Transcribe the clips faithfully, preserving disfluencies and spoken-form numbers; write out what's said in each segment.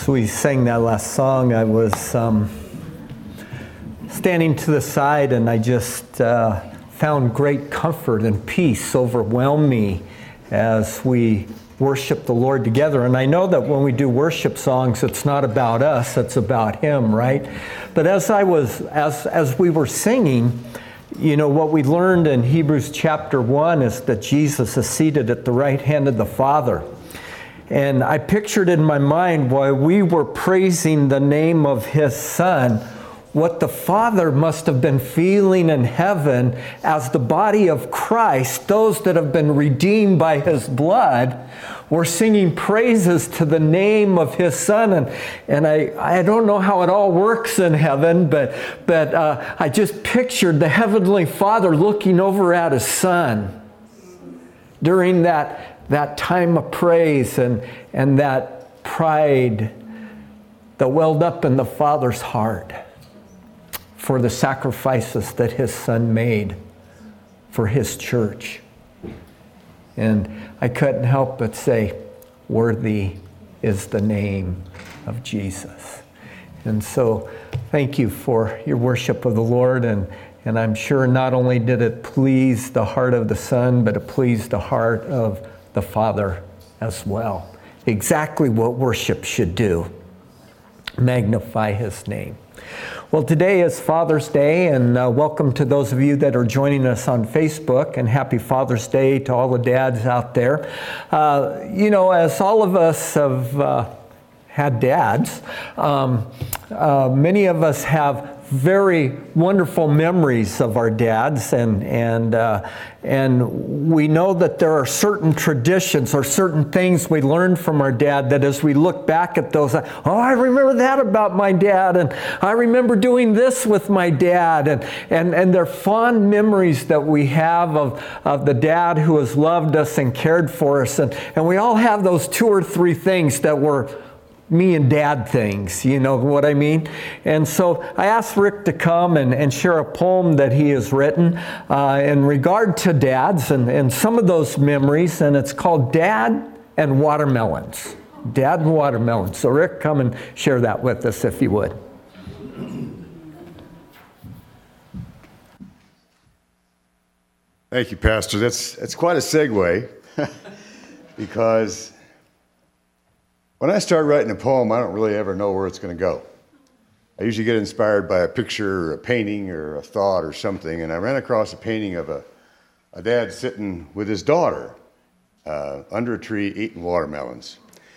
As we sang that last song, I was um, standing to the side, and I just uh, found great comfort and peace overwhelm me as we worship the Lord together. And I know that when we do worship songs, it's not about us, it's about Him, right? But as I was, as as we were singing, you know, what we learned in Hebrews chapter one is that Jesus is seated at the right hand of the Father. And I pictured in my mind while we were praising the name of His Son, what the Father must have been feeling in heaven as the body of Christ, those that have been redeemed by His blood, were singing praises to the name of His Son. And, and I, I don't know how it all works in heaven, but, but uh, I just pictured the Heavenly Father looking over at His Son during that that time of praise and, and that pride that welled up in the Father's heart for the sacrifices that His Son made for His church. And I couldn't help but say, worthy is the name of Jesus. And so thank you for your worship of the Lord. And, and I'm sure not only did it please the heart of the Son, but it pleased the heart of the Father as well. Exactly what worship should do. Magnify His name. Well, today is Father's Day, and uh, welcome to those of you that are joining us on Facebook, and happy Father's Day to all the dads out there. Uh, you know, as all of us have uh, had dads, um, uh, many of us have very wonderful memories of our dads, and and uh, and we know that there are certain traditions or certain things we learned from our dad that as we look back at those, oh, I remember that about my dad, and I remember doing this with my dad, and and and they're fond memories that we have of of the dad who has loved us and cared for us, and and we all have those two or three things that were me and dad things, you know what I mean? And so I asked Rick to come and, and share a poem that he has written uh, in regard to dads and, and some of those memories, and it's called Dad and Watermelons. Dad and Watermelons. So Rick, come and share that with us if you would. Thank you, Pastor. That's, that's quite a segue because when I start writing a poem, I don't really ever know where it's going to go. I usually get inspired by a picture or a painting or a thought or something, and I ran across a painting of a, a dad sitting with his daughter uh, under a tree eating watermelons.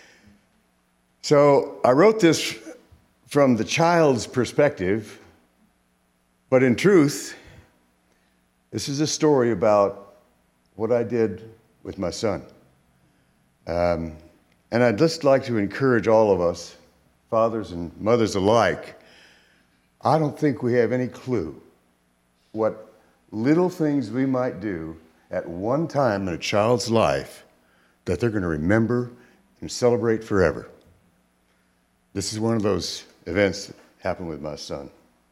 So I wrote this from the child's perspective, but in truth, this is a story about what I did with my son. Um, And I'd just like to encourage all of us, fathers and mothers alike, I don't think we have any clue what little things we might do at one time in a child's life that they're going to remember and celebrate forever. This is one of those events that happened with my son.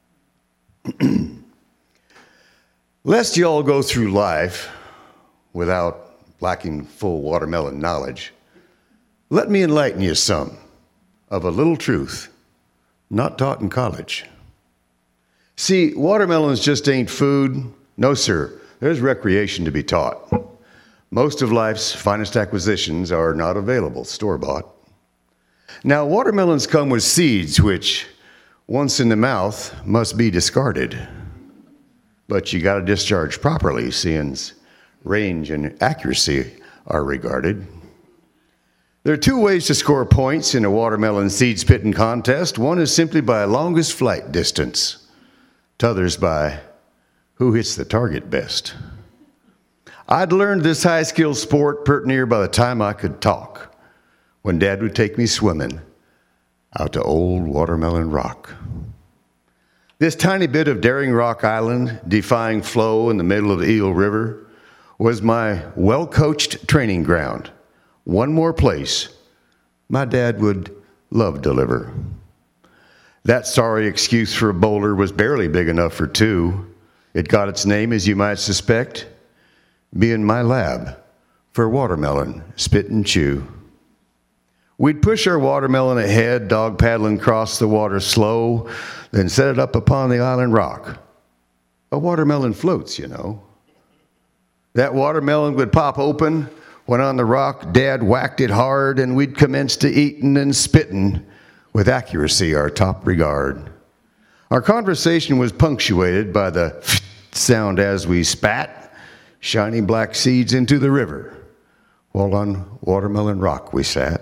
Lest you all go through life without lacking full watermelon knowledge, let me enlighten you some of a little truth not taught in college. See, watermelons just ain't food. No, sir. There's recreation to be taught. Most of life's finest acquisitions are not available store-bought. Now, watermelons come with seeds which, once in the mouth, must be discarded. But you got to discharge properly, seeing range and accuracy are regarded. There are two ways to score points in a watermelon seed spitting contest. One is simply by longest flight distance. T'other's by who hits the target best. I'd learned this high-skilled sport pert near by the time I could talk, when Dad would take me swimming out to old Watermelon Rock. This tiny bit of Daring Rock Island, defying flow in the middle of the Eel River, was my well-coached training ground. One more place my dad would love deliver. That sorry excuse for a boulder was barely big enough for two. It got its name, as you might suspect, being my lab for watermelon spit and chew. We'd push our watermelon ahead, dog paddling across the water slow, then set it up upon the island rock. A watermelon floats, you know. That watermelon would pop open. When on the rock, Dad whacked it hard, and we'd commence to eatin' and spittin', with accuracy our top regard. Our conversation was punctuated by the sound as we spat shiny black seeds into the river, while on Watermelon Rock we sat.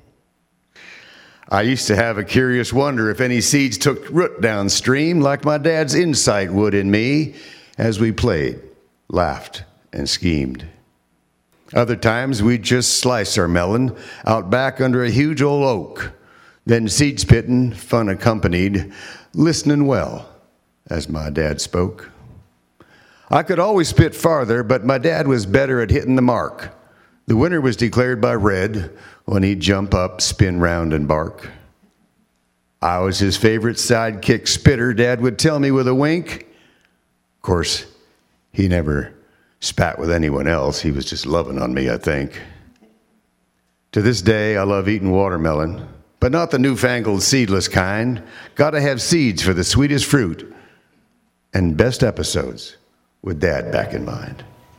I used to have a curious wonder if any seeds took root downstream like my dad's insight would in me as we played, laughed, and schemed. Other times we'd just slice our melon out back under a huge old oak, then seed spittin', fun accompanied, listening well as my dad spoke. I could always spit farther, but my dad was better at hitting the mark. The winner was declared by red when he'd jump up, spin round, and bark. I was his favorite sidekick spitter, Dad would tell me with a wink. Of course, he never spat with anyone else. He was just loving on me, I think. To this day, I love eating watermelon, but not the newfangled seedless kind. Gotta have seeds for the sweetest fruit and best episodes with Dad back in mind.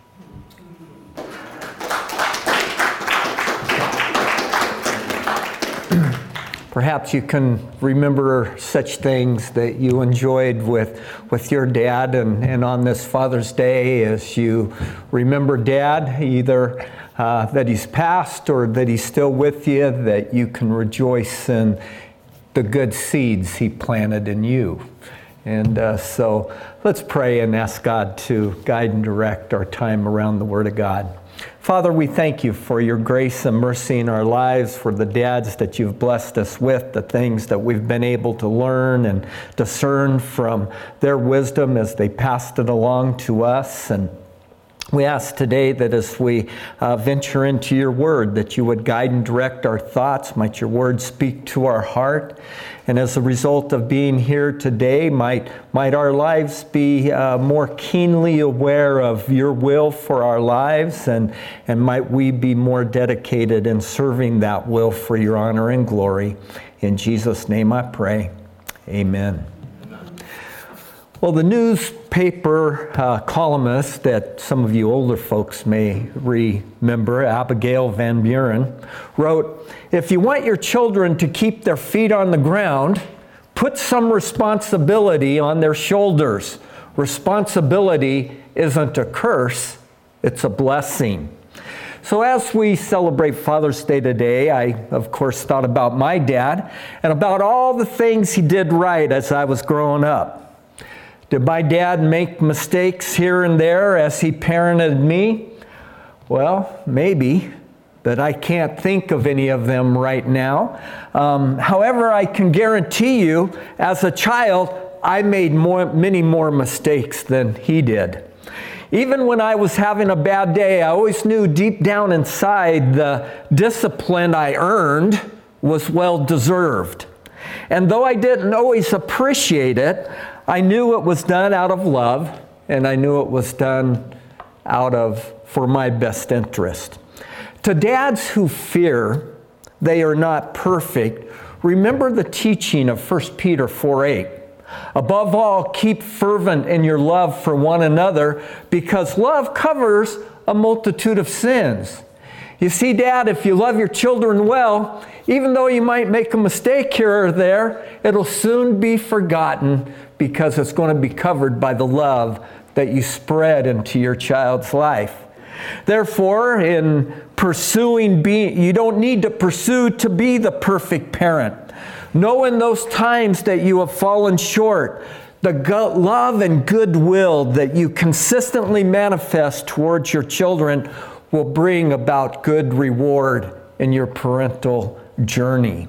Perhaps you can remember such things that you enjoyed with, with your dad, and, and on this Father's Day, as you remember Dad, either uh, that he's passed or that he's still with you, that you can rejoice in the good seeds he planted in you. And uh, so let's pray and ask God to guide and direct our time around the Word of God. Father, we thank you for your grace and mercy in our lives, for the dads that you've blessed us with, the things that we've been able to learn and discern from their wisdom as they passed it along to us. And we ask today that as we uh, venture into your word, that you would guide and direct our thoughts. Might your word speak to our heart. And as a result of being here today, might, might our lives be uh, more keenly aware of your will for our lives, and, and might we be more dedicated in serving that will for your honor and glory. In Jesus' name I pray. Amen. Well, the newspaper uh, columnist that some of you older folks may remember, Abigail Van Buren, wrote, "If you want your children to keep their feet on the ground, put some responsibility on their shoulders. Responsibility isn't a curse, it's a blessing." So as we celebrate Father's Day today, I, of course, thought about my dad and about all the things he did right as I was growing up. Did my dad make mistakes here and there as he parented me? Well, maybe, but I can't think of any of them right now. Um, however, I can guarantee you, as a child, I made more, many more mistakes than he did. Even when I was having a bad day, I always knew deep down inside the discipline I earned was well deserved. And though I didn't always appreciate it, I knew it was done out of love, and I knew it was done out of, for my best interest. To dads who fear they are not perfect, remember the teaching of First Peter four eight. Above all, keep fervent in your love for one another, because love covers a multitude of sins. You see, Dad, if you love your children well, even though you might make a mistake here or there, it'll soon be forgotten because it's going to be covered by the love that you spread into your child's life. Therefore, in pursuing being, you don't need to pursue to be the perfect parent. Know in those times that you have fallen short, the go- love and goodwill that you consistently manifest towards your children will bring about good reward in your parental journey.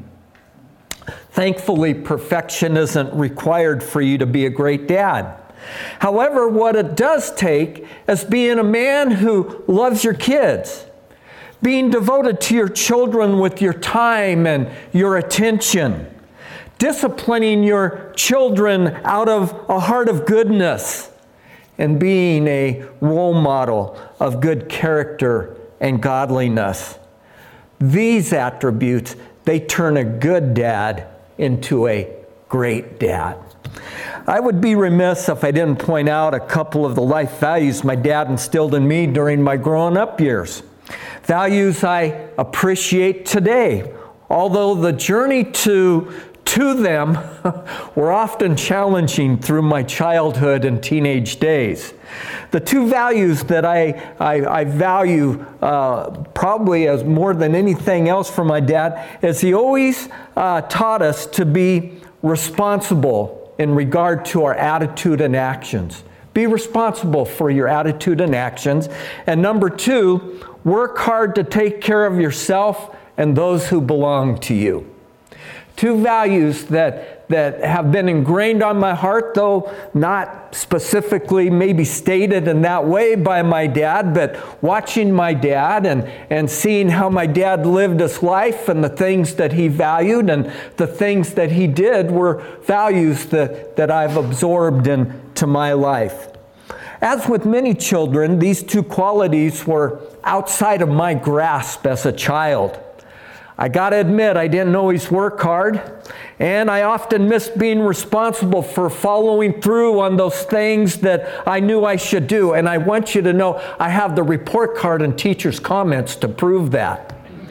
Thankfully, perfection isn't required for you to be a great dad. However, what it does take is being a man who loves your kids, being devoted to your children with your time and your attention, disciplining your children out of a heart of goodness, and being a role model of good character and godliness. These attributes, they turn a good dad into a great dad. I would be remiss if I didn't point out a couple of the life values my dad instilled in me during my growing up years. Values I appreciate today, although the journey to, to them were often challenging through my childhood and teenage days. The two values that I, I, I value uh, probably as more than anything else from my dad is he always uh, taught us to be responsible in regard to our attitude and actions. Be responsible for your attitude and actions. And number two, work hard to take care of yourself and those who belong to you. Two values that, that have been ingrained on my heart, though not specifically maybe stated in that way by my dad, but watching my dad and, and seeing how my dad lived his life and the things that he valued and the things that he did were values that, that I've absorbed into my life. As with many children, these two qualities were outside of my grasp as a child. I got to admit, I didn't always work hard, and I often missed being responsible for following through on those things that I knew I should do. And I want you to know I have the report card and teacher's comments to prove that.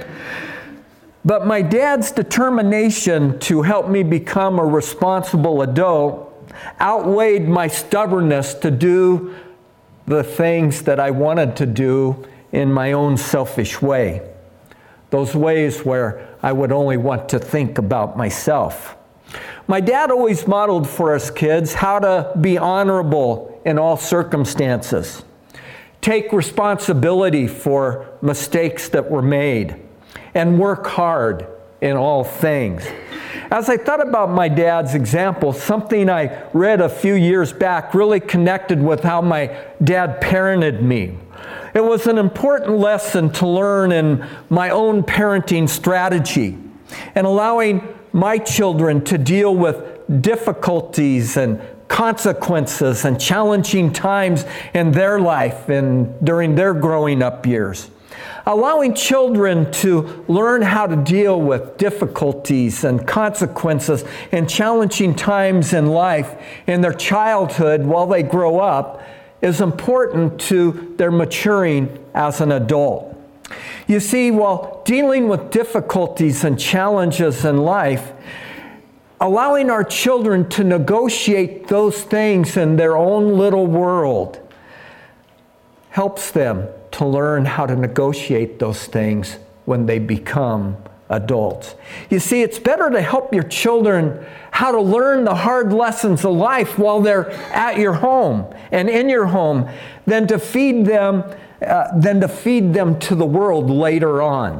But my dad's determination to help me become a responsible adult outweighed my stubbornness to do the things that I wanted to do in my own selfish way. Those ways where I would only want to think about myself. My dad always modeled for us kids how to be honorable in all circumstances. Take responsibility for mistakes that were made. And work hard in all things. As I thought about my dad's example, something I read a few years back really connected with how my dad parented me. It was an important lesson to learn in my own parenting strategy and allowing my children to deal with difficulties and consequences and challenging times in their life and during their growing up years. Allowing children to learn how to deal with difficulties and consequences and challenging times in life in their childhood while they grow up is important to their maturing as an adult. You see, while dealing with difficulties and challenges in life, allowing our children to negotiate those things in their own little world helps them to learn how to negotiate those things when they become adults. You see, it's better to help your children how to learn the hard lessons of life while they're at your home and in your home than to feed them, uh, than to feed them to the world later on.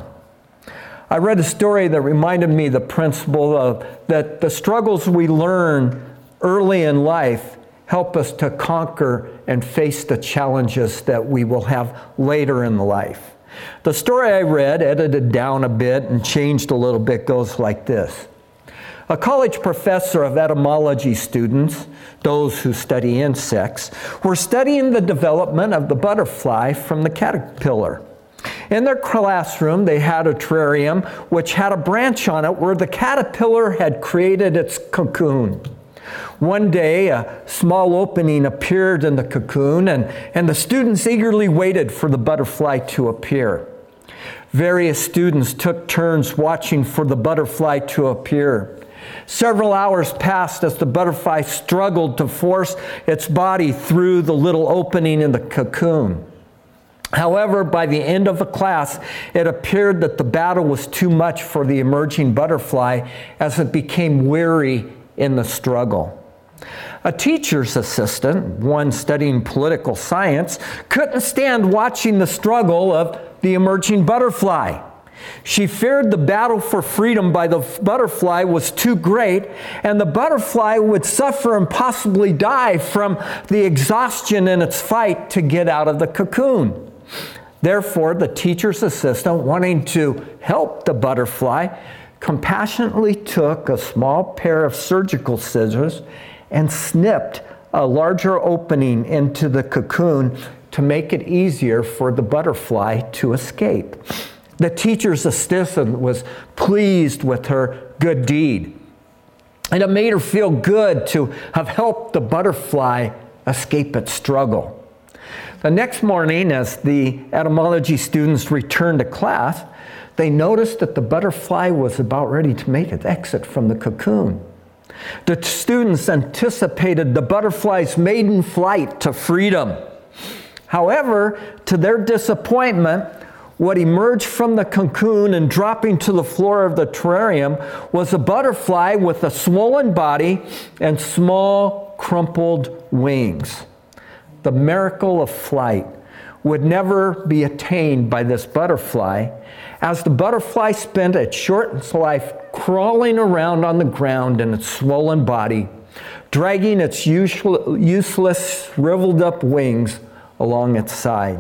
I read a story that reminded me the principle of that the struggles we learn early in life help us to conquer and face the challenges that we will have later in life. The story I read, edited down a bit and changed a little bit, goes like this. A college professor of etymology students, those who study insects, were studying the development of the butterfly from the caterpillar. In their classroom, they had a terrarium which had a branch on it where the caterpillar had created its cocoon. One day, a small opening appeared in the cocoon, and, and the students eagerly waited for the butterfly to appear. Various students took turns watching for the butterfly to appear. Several hours passed as the butterfly struggled to force its body through the little opening in the cocoon. However, by the end of the class, it appeared that the battle was too much for the emerging butterfly as it became weary in the struggle. A teacher's assistant, one studying political science, couldn't stand watching the struggle of the emerging butterfly. She feared the battle for freedom by the butterfly was too great, and the butterfly would suffer and possibly die from the exhaustion in its fight to get out of the cocoon. Therefore, the teacher's assistant, wanting to help the butterfly, compassionately took a small pair of surgical scissors and snipped a larger opening into the cocoon to make it easier for the butterfly to escape. The teacher's assistant was pleased with her good deed, and it made her feel good to have helped the butterfly escape its struggle. The next morning, as the etymology students returned to class, they noticed that the butterfly was about ready to make its exit from the cocoon. The students anticipated the butterfly's maiden flight to freedom. However, to their disappointment, what emerged from the cocoon and dropping to the floor of the terrarium was a butterfly with a swollen body and small, crumpled wings. The miracle of flight would never be attained by this butterfly, as the butterfly spent its short life crawling around on the ground in its swollen body, dragging its useless, shriveled up wings along its side.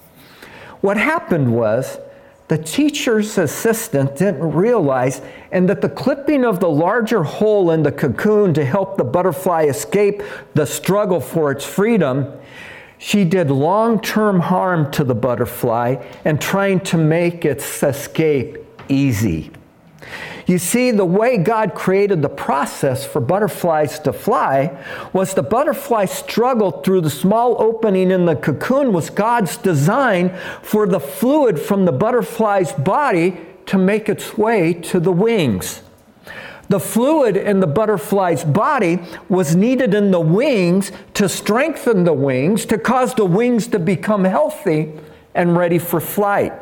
What happened was the teacher's assistant didn't realize, and that the clipping of the larger hole in the cocoon to help the butterfly escape the struggle for its freedom, she did long-term harm to the butterfly and trying to make its escape easy. You see, the way God created the process for butterflies to fly was the butterfly struggled through the small opening in the cocoon was God's design for the fluid from the butterfly's body to make its way to the wings. The fluid in the butterfly's body was needed in the wings to strengthen the wings, to cause the wings to become healthy and ready for flight.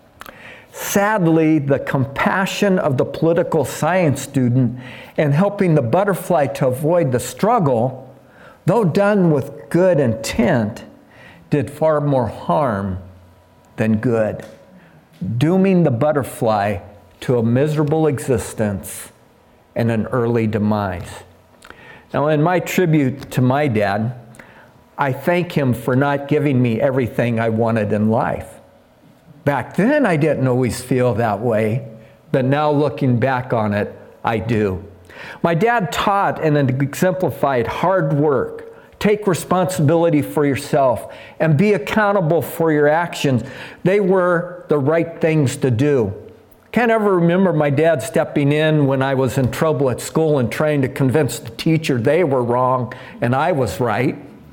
Sadly, the compassion of the political science student in helping the butterfly to avoid the struggle, though done with good intent, did far more harm than good, dooming the butterfly to a miserable existence and an early demise. Now, in my tribute to my dad, I thank him for not giving me everything I wanted in life. Back then, I didn't always feel that way, but now looking back on it, I do. My dad taught and exemplified hard work, take responsibility for yourself, and be accountable for your actions. They were the right things to do. Can't ever remember my dad stepping in when I was in trouble at school and trying to convince the teacher they were wrong and I was right.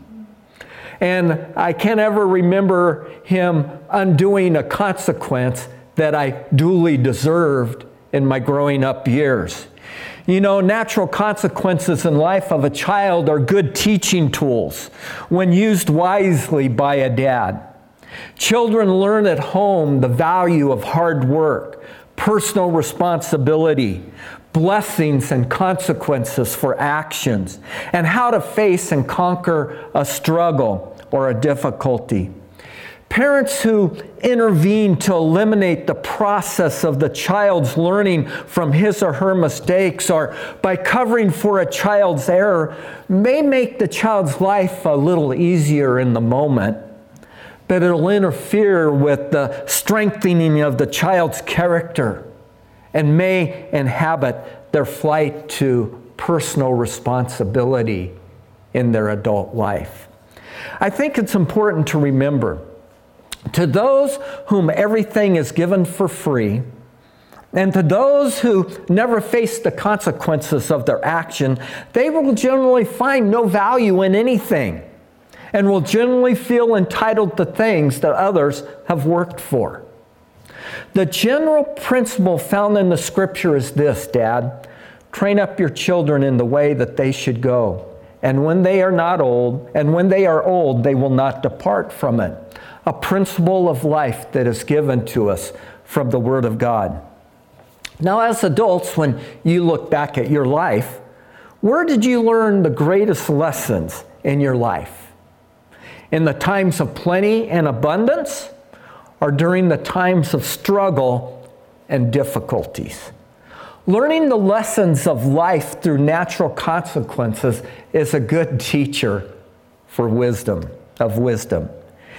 And I can't ever remember him undoing a consequence that I duly deserved in my growing up years. You know, natural consequences in life of a child are good teaching tools when used wisely by a dad. Children learn at home the value of hard work, personal responsibility, blessings and consequences for actions, and how to face and conquer a struggle or a difficulty. Parents who intervene to eliminate the process of the child's learning from his or her mistakes, or by covering for a child's error, may make the child's life a little easier in the moment, but it'll interfere with the strengthening of the child's character and may inhibit their flight to personal responsibility in their adult life. I think it's important to remember, to those whom everything is given for free, and to those who never face the consequences of their action, they will generally find no value in anything and will generally feel entitled to things that others have worked for. The general principle found in the Scripture is this, Dad: train up your children in the way that they should go, and when they are not old, and when they are old, they will not depart from it. A principle of life that is given to us from the Word of God. Now, as adults, when you look back at your life, where did you learn the greatest lessons in your life? In the times of plenty and abundance, or during the times of struggle and difficulties? Learning the lessons of life through natural consequences is a good teacher for wisdom, of wisdom.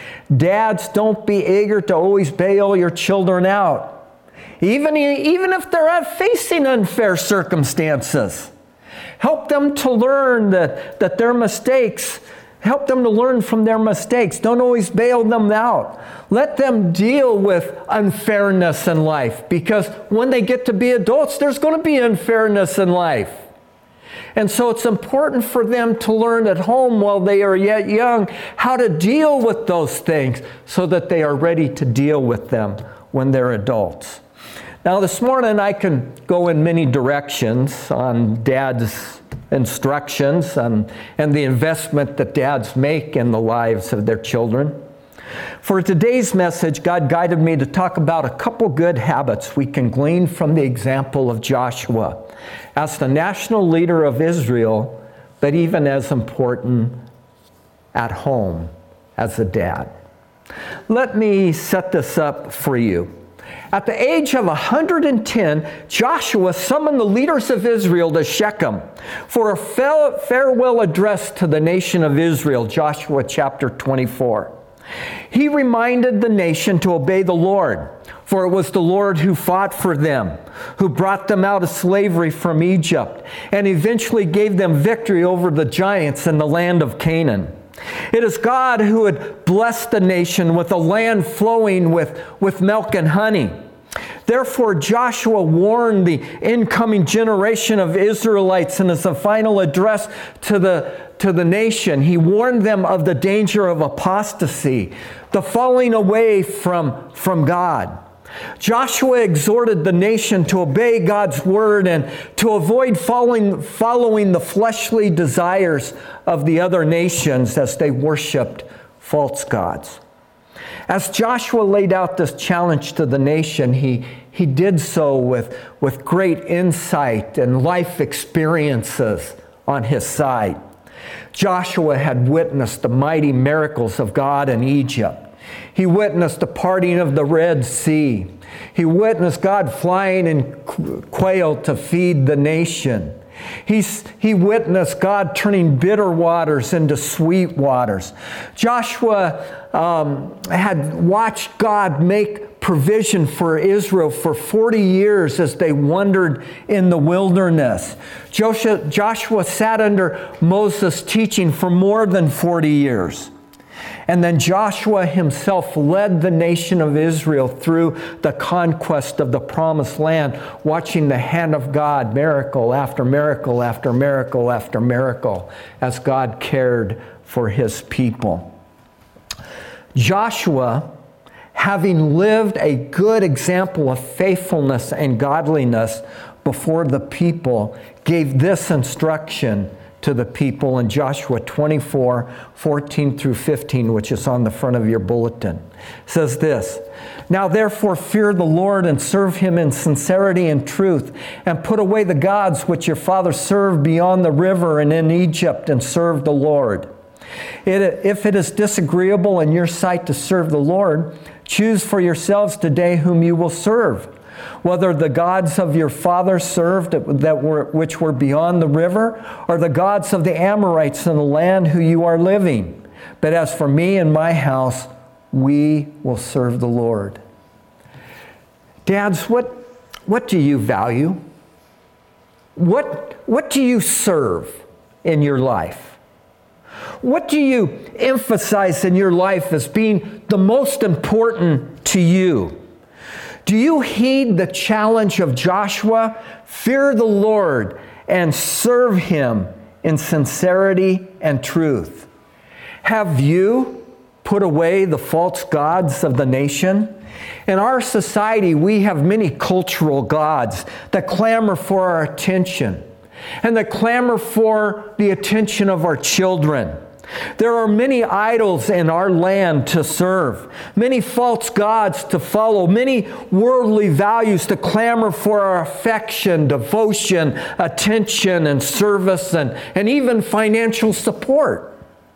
Dads, don't be eager to always bail your children out, even, even if they're facing unfair circumstances. Help them to learn that, that their mistakes Help them to learn from their mistakes. Don't always bail them out. Let them deal with unfairness in life, because when they get to be adults, there's going to be unfairness in life. And so it's important for them to learn at home while they are yet young how to deal with those things so that they are ready to deal with them when they're adults. Now this morning I can go in many directions on Dad's instructions and, and the investment that dads make in the lives of their children. For today's message, God guided me to talk about a couple good habits we can glean from the example of Joshua as the national leader of Israel, but even as important at home as a dad. Let me set this up for you. At the age of one hundred ten, Joshua summoned the leaders of Israel to Shechem for a farewell address to the nation of Israel, Joshua chapter twenty-four. He reminded the nation to obey the Lord, for it was the Lord who fought for them, who brought them out of slavery from Egypt, and eventually gave them victory over the giants in the land of Canaan. It is God who had blessed the nation with a land flowing with, with milk and honey. Therefore, Joshua warned the incoming generation of Israelites in his final address to the, to the nation. He warned them of the danger of apostasy, the falling away from, from God. Joshua exhorted the nation to obey God's word and to avoid following, following the fleshly desires of the other nations as they worshiped false gods. As Joshua laid out this challenge to the nation, he, he did so with, with great insight and life experiences on his side. Joshua had witnessed the mighty miracles of God in Egypt. He witnessed the parting of the Red Sea. He witnessed God flying in quail to feed the nation. He, he witnessed God turning bitter waters into sweet waters. Joshua um, had watched God make provision for Israel for forty years as they wandered in the wilderness. Joshua, Joshua sat under Moses' teaching for more than forty years. And then Joshua himself led the nation of Israel through the conquest of the promised land, watching the hand of God, miracle after miracle after miracle after miracle, as God cared for his people. Joshua, having lived a good example of faithfulness and godliness before the people, gave this instruction to the people in Joshua twenty-four, fourteen through fifteen, which is on the front of your bulletin. It says this: "Now therefore fear the Lord and serve him in sincerity and truth, and put away the gods which your fathers served beyond the river and in Egypt, and serve the Lord. It, if it is disagreeable in your sight to serve the Lord, choose for yourselves today whom you will serve, whether the gods of your fathers served that were, which were beyond the river, or the gods of the Amorites in the land who you are living. But as for me and my house, we will serve the Lord." Dads, what, what do you value? What, what do you serve in your life? What do you emphasize in your life as being the most important to you? Do you heed the challenge of Joshua? Fear the Lord and serve him in sincerity and truth. Have you put away the false gods of the nation? In our society, we have many cultural gods that clamor for our attention and that clamor for the attention of our children. There are many idols in our land to serve, many false gods to follow, many worldly values to clamor for our affection, devotion, attention, and service, and, and even financial support.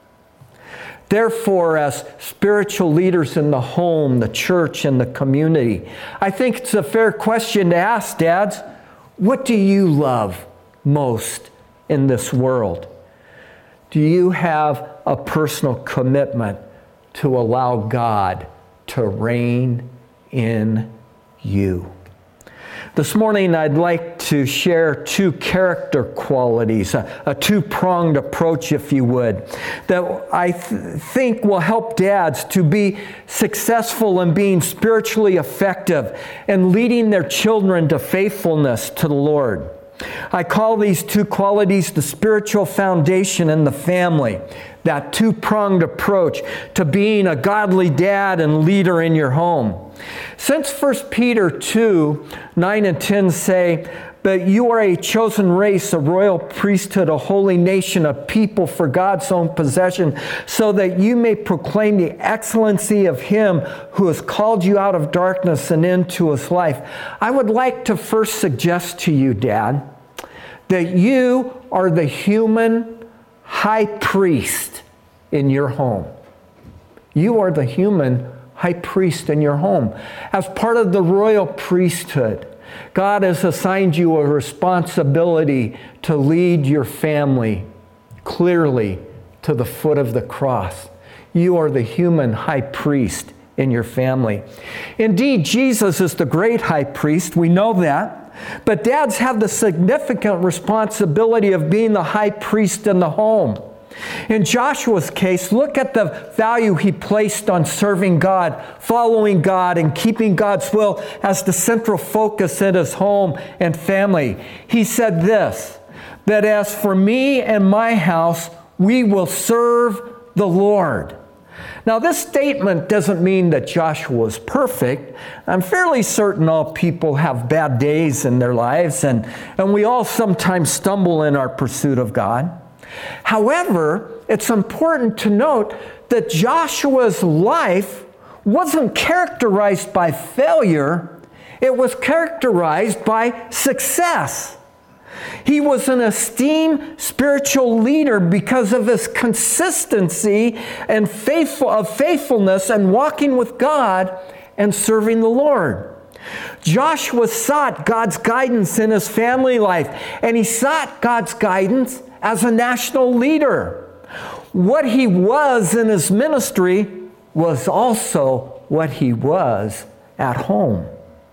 Therefore, as spiritual leaders in the home, the church, and the community, I think it's a fair question to ask, dads, what do you love most in this world? Do you have a personal commitment to allow God to reign in you? This morning, I'd like to share two character qualities, a, a two-pronged approach, if you would, that I th- think will help dads to be successful in being spiritually effective and leading their children to faithfulness to the Lord. I call these two qualities the spiritual foundation in the family, that two-pronged approach to being a godly dad and leader in your home. Since First Peter two, nine and ten say, "But you are a chosen race, a royal priesthood, a holy nation, a people for God's own possession, so that you may proclaim the excellency of Him who has called you out of darkness and into His life." I would like to first suggest to you, Dad, that you are the human high priest in your home. You are the human high priest in your home. As part of the royal priesthood, God has assigned you a responsibility to lead your family clearly to the foot of the cross. You are the human high priest in your family. Indeed, Jesus is the great high priest. We know that. But dads have the significant responsibility of being the high priest in the home. In Joshua's case, look at the value he placed on serving God, following God, and keeping God's will as the central focus in his home and family. He said this, that as for me and my house, we will serve the Lord. Now, this statement doesn't mean that Joshua was perfect. I'm fairly certain all people have bad days in their lives, and, and we all sometimes stumble in our pursuit of God. However, it's important to note that Joshua's life wasn't characterized by failure. It was characterized by success. He was an esteemed spiritual leader because of his consistency and faithful, of faithfulness and walking with God and serving the Lord. Joshua sought God's guidance in his family life, and he sought God's guidance as a national leader. What he was in his ministry was also what he was at home.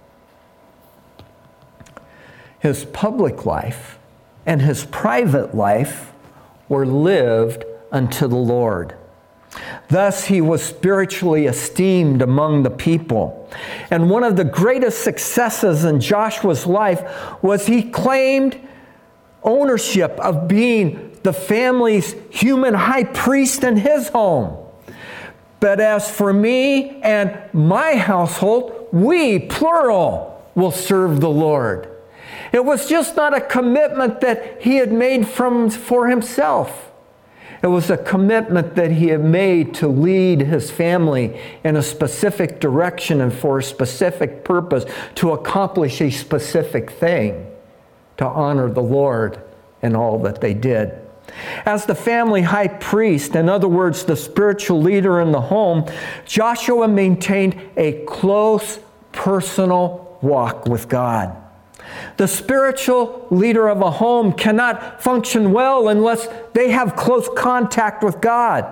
His public life and his private life were lived unto the Lord. Thus, he was spiritually esteemed among the people. And one of the greatest successes in Joshua's life was he claimed ownership of being the family's human high priest in his home. But as for me and my household, we, plural, will serve the Lord. It was just not a commitment that he had made from, for himself. It was a commitment that he had made to lead his family in a specific direction and for a specific purpose, to accomplish a specific thing, to honor the Lord in all that they did. As the family high priest, in other words, the spiritual leader in the home, Joshua maintained a close personal walk with God. The spiritual leader of a home cannot function well unless they have close contact with God.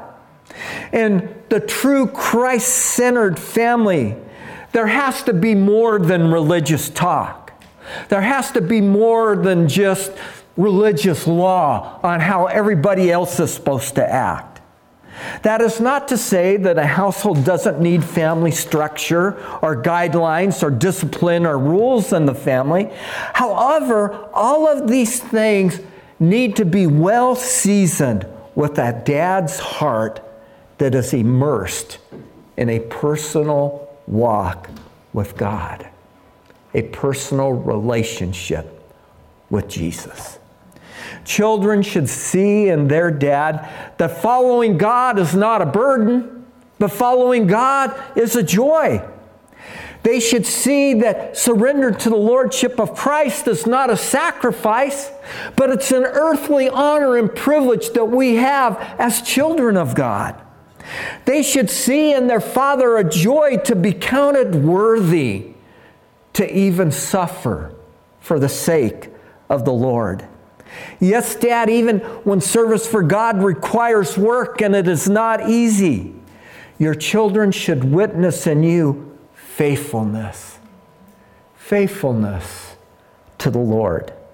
In the true Christ-centered family, there has to be more than religious talk. There has to be more than just religious law on how everybody else is supposed to act. That is not to say that a household doesn't need family structure or guidelines or discipline or rules in the family. However, all of these things need to be well seasoned with that dad's heart that is immersed in a personal walk with God, a personal relationship with Jesus. Children should see in their dad that following God is not a burden, but following God is a joy. They should see that surrender to the Lordship of Christ is not a sacrifice, but it's an earthly honor and privilege that we have as children of God. They should see in their Father a joy to be counted worthy to even suffer for the sake of the Lord. Yes, Dad, even when service for God requires work and it is not easy, your children should witness in you faithfulness. Faithfulness to the Lord.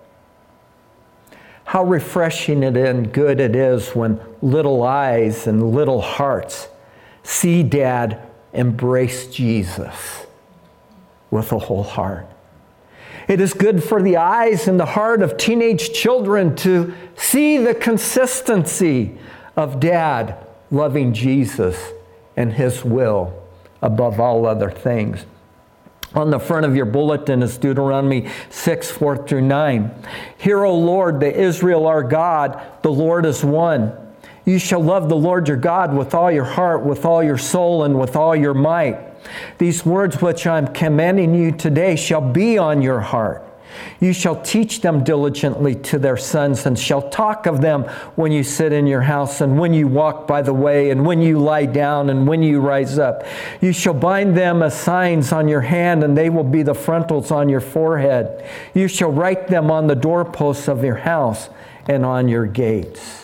How refreshing it and good it is when little eyes and little hearts see Dad embrace Jesus with a whole heart. It is good for the eyes and the heart of teenage children to see the consistency of Dad loving Jesus and His will above all other things. On the front of your bulletin is Deuteronomy six, four through nine. Hear, O Lord, the Israel our God, the Lord is one. You shall love the Lord your God with all your heart, with all your soul, and with all your might. These words which I am commanding you today shall be on your heart. You shall teach them diligently to their sons, and shall talk of them when you sit in your house, and when you walk by the way, and when you lie down, and when you rise up. You shall bind them as signs on your hand, and they will be the frontals on your forehead. You shall write them on the doorposts of your house and on your gates.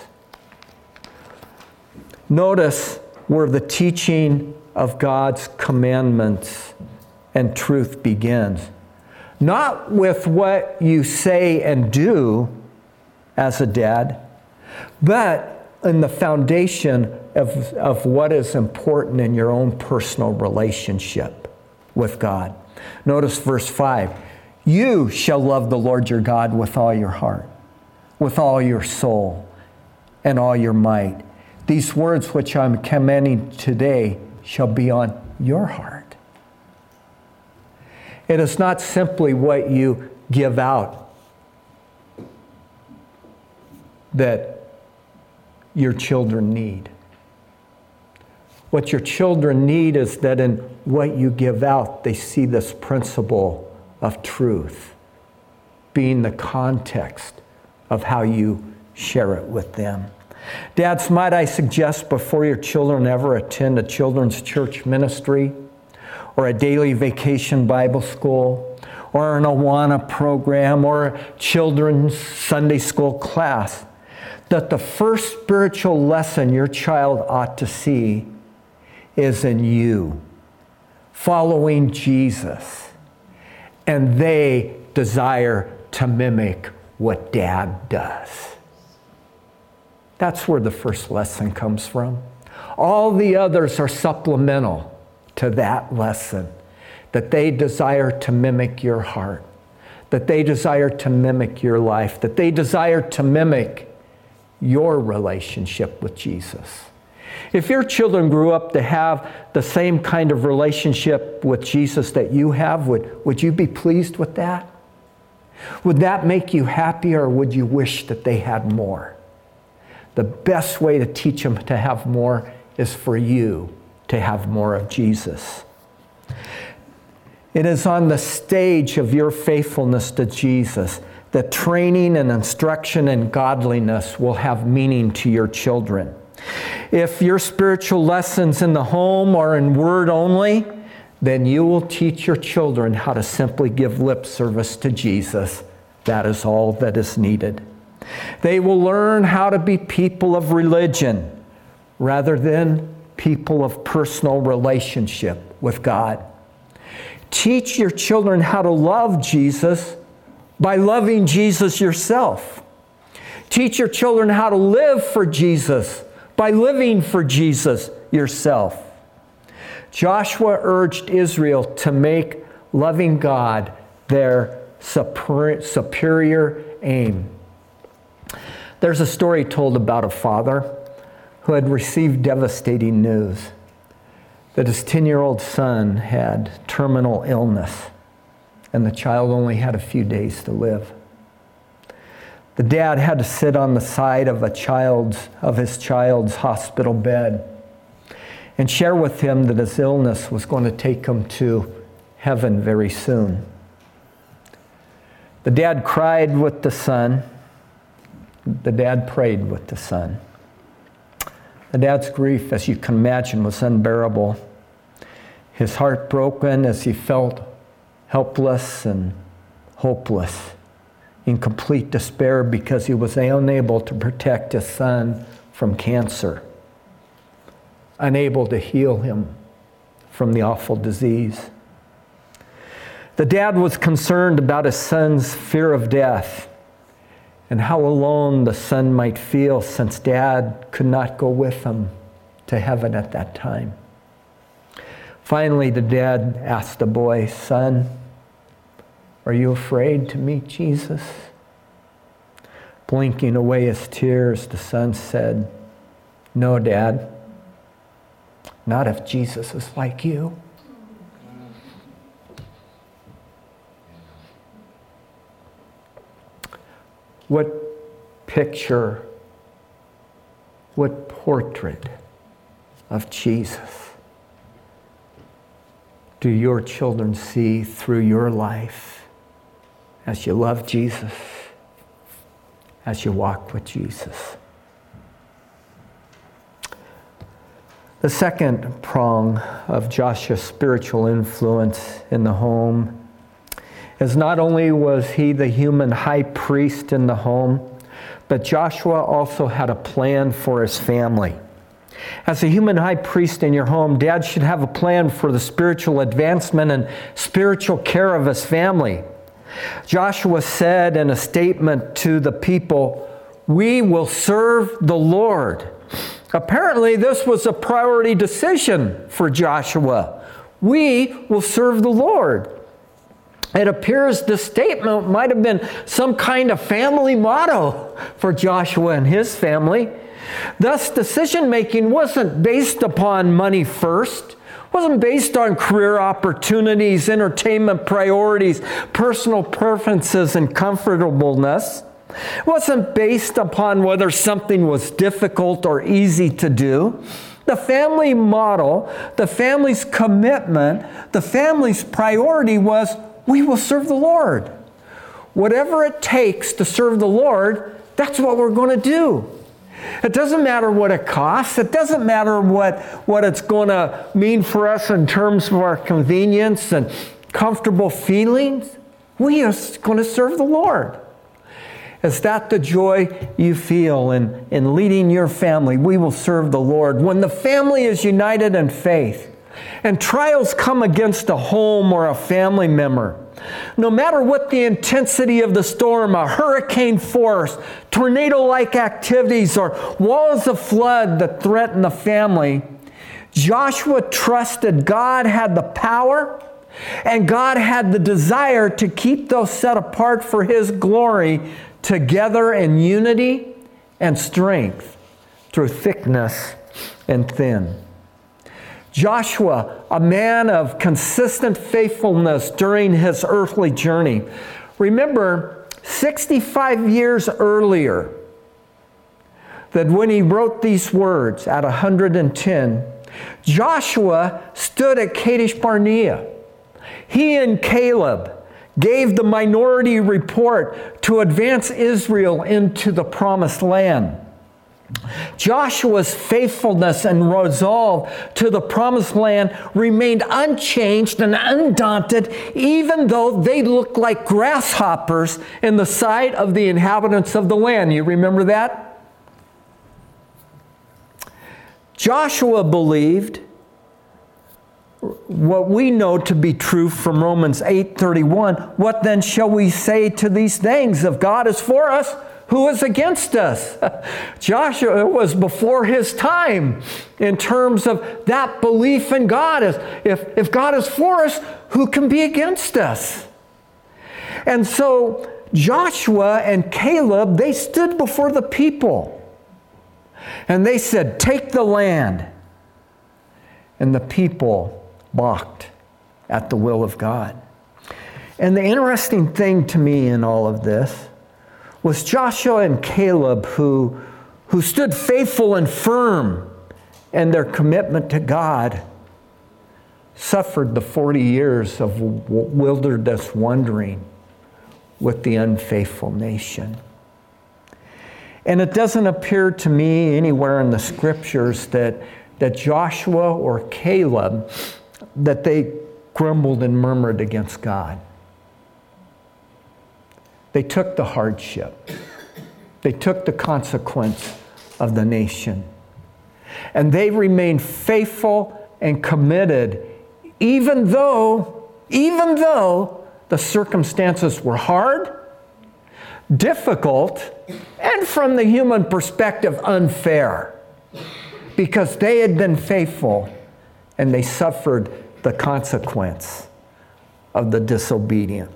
Notice where the teaching of God's commandments and truth begins. Not with what you say and do as a dad, but in the foundation of, of what is important in your own personal relationship with God. Notice verse five. You shall love the Lord your God with all your heart, with all your soul, and all your might. These words which I'm commanding today shall be on your heart. It is not simply what you give out that your children need. What your children need is that in what you give out, they see this principle of truth being the context of how you share it with them. Dads, might I suggest before your children ever attend a children's church ministry or a daily vacation Bible school or an Awana program or a children's Sunday school class, that the first spiritual lesson your child ought to see is in you, following Jesus. And they desire to mimic what Dad does. That's where the first lesson comes from. All the others are supplemental to that lesson, that they desire to mimic your heart, that they desire to mimic your life, that they desire to mimic your relationship with Jesus. If your children grew up to have the same kind of relationship with Jesus that you have, would, would you be pleased with that? Would that make you happy, or would you wish that they had more? The best way to teach them to have more is for you to have more of Jesus. It is on the stage of your faithfulness to Jesus that training and instruction in godliness will have meaning to your children. If your spiritual lessons in the home are in word only, then you will teach your children how to simply give lip service to Jesus. That is all that is needed. They will learn how to be people of religion rather than people of personal relationship with God. Teach your children how to love Jesus by loving Jesus yourself. Teach your children how to live for Jesus by living for Jesus yourself. Joshua urged Israel to make loving God their superior aim. There's a story told about a father who had received devastating news that his ten-year-old son had terminal illness and the child only had a few days to live. The dad had to sit on the side of a child's of his child's hospital bed and share with him that his illness was going to take him to heaven very soon. The dad cried with the son. The dad prayed with the son. The dad's grief, as you can imagine, was unbearable. His heart broken as he felt helpless and hopeless, in complete despair because he was unable to protect his son from cancer, unable to heal him from the awful disease. The dad was concerned about his son's fear of death and how alone the son might feel since Dad could not go with him to heaven at that time. Finally, the dad asked the boy, "Son, are you afraid to meet Jesus?" Blinking away his tears, the son said, "No, Dad, not if Jesus is like you." What picture, what portrait of Jesus do your children see through your life as you love Jesus, as you walk with Jesus? The second prong of Joshua's spiritual influence in the home is not only was he the human high priest in the home, but Joshua also had a plan for his family. As a human high priest in your home, Dad should have a plan for the spiritual advancement and spiritual care of his family. Joshua said in a statement to the people, "We will serve the Lord." Apparently, this was a priority decision for Joshua. We will serve the Lord. It appears this statement might have been some kind of family motto for Joshua and his family. Thus, decision-making wasn't based upon money first, wasn't based on career opportunities, entertainment priorities, personal preferences, and comfortableness. It wasn't based upon whether something was difficult or easy to do. The family model, the family's commitment, the family's priority was, we will serve the Lord. Whatever it takes to serve the Lord, that's what we're going to do. It doesn't matter what it costs. It doesn't matter what, what it's going to mean for us in terms of our convenience and comfortable feelings. We are going to serve the Lord. Is that the joy you feel in, in leading your family? We will serve the Lord. When the family is united in faith and trials come against a home or a family member, no matter what the intensity of the storm, a hurricane force, tornado-like activities, or walls of flood that threaten the family, Joshua trusted God had the power and God had the desire to keep those set apart for His glory together in unity and strength through thickness and thin. Joshua, a man of consistent faithfulness during his earthly journey. Remember, sixty-five years earlier, that when he wrote these words at one hundred ten, Joshua stood at Kadesh Barnea. He and Caleb gave the minority report to advance Israel into the promised land. Joshua's faithfulness and resolve to the promised land remained unchanged and undaunted, even though they looked like grasshoppers in the sight of the inhabitants of the land. You remember that? Joshua believed what we know to be true from Romans eight thirty-one. What then shall we say to these things? If God is for us, who is against us? Joshua was before his time in terms of that belief in God. If, if God is for us, who can be against us? And so Joshua and Caleb, they stood before the people. And they said, take the land. And the people balked at the will of God. And the interesting thing to me in all of this was Joshua and Caleb who, who stood faithful and firm in their commitment to God, suffered the forty years of wilderness wandering with the unfaithful nation. And it doesn't appear to me anywhere in the scriptures that, that Joshua or Caleb, that they grumbled and murmured against God. They took the hardship. They took the consequence of the nation. And they remained faithful and committed, even though, even though the circumstances were hard, difficult, and from the human perspective, unfair, because they had been faithful and they suffered the consequence of the disobedient.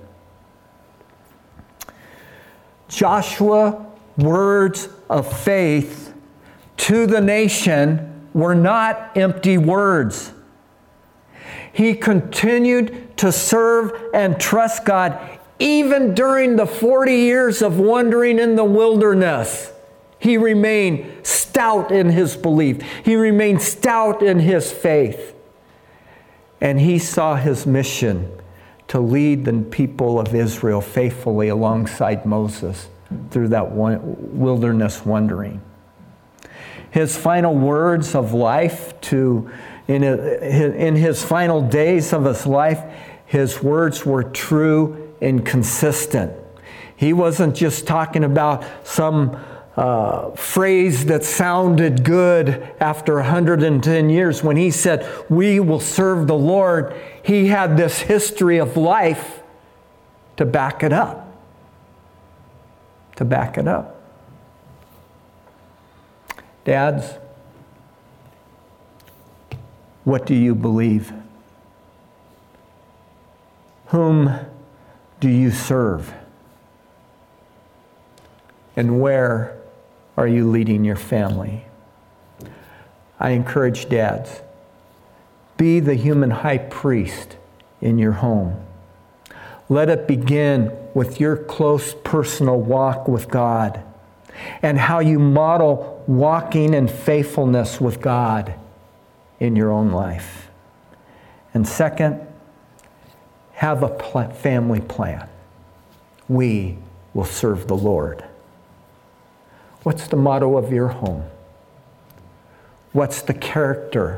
Joshua's words of faith to the nation were not empty words. He continued to serve and trust God even during the forty years of wandering in the wilderness. He remained stout in his belief. He remained stout in his faith. And he saw his mission to lead the people of Israel faithfully alongside Moses through that wilderness wandering. His final words of life to, in, in his final days of his life, his words were true and consistent. He wasn't just talking about some uh, phrase that sounded good after one hundred ten years. When he said, "We will serve the Lord," he had this history of life to back it up. To back it up. Dads, what do you believe? Whom do you serve? And where are you leading your family? I encourage dads, be the human high priest in your home. Let it begin with your close personal walk with God and how you model walking in faithfulness with God in your own life. And second, have a pl- family plan. We will serve the Lord. What's the motto of your home? What's the character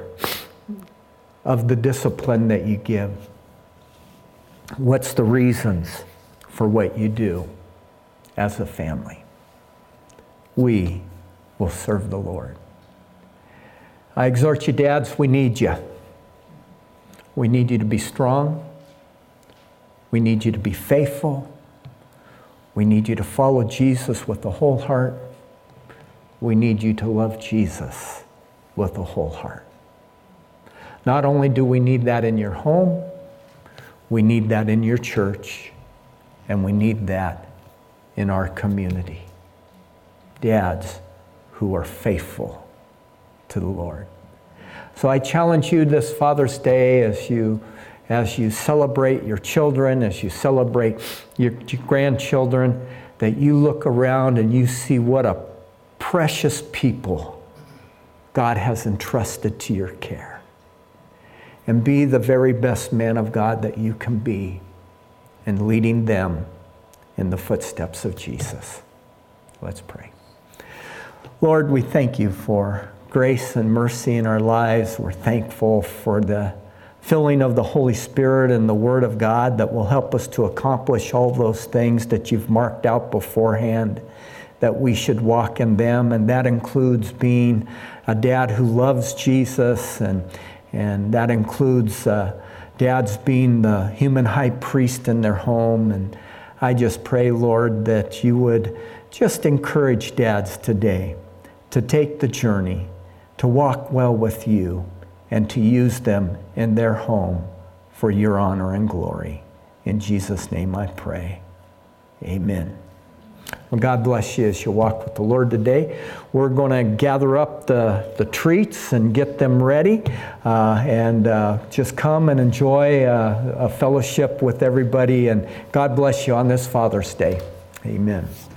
of the discipline that you give? What's the reasons for what you do as a family? We will serve the Lord. I exhort you, dads, we need you. We need you to be strong. We need you to be faithful. We need you to follow Jesus with the whole heart. We need you to love Jesus with the whole heart. Not only do we need that in your home, we need that in your church, and we need that in our community. Dads who are faithful to the Lord. So I challenge you this Father's Day as you as you celebrate your children, as you celebrate your grandchildren, that you look around and you see what a precious people God has entrusted to your care. And be the very best man of God that you can be in leading them in the footsteps of Jesus. Let's pray. Lord, we thank you for grace and mercy in our lives. We're thankful for the filling of the Holy Spirit and the Word of God that will help us to accomplish all those things that you've marked out beforehand, that we should walk in them. And that includes being a dad who loves Jesus, and, and that includes uh, dads being the human high priest in their home. And I just pray, Lord, that you would just encourage dads today to take the journey, to walk well with you, and to use them in their home for your honor and glory. In Jesus' name I pray. Amen. Well, God bless you as you walk with the Lord today. We're going to gather up the, the treats and get them ready, uh, and uh, just come and enjoy uh, a fellowship with everybody. And God bless you on this Father's Day. Amen.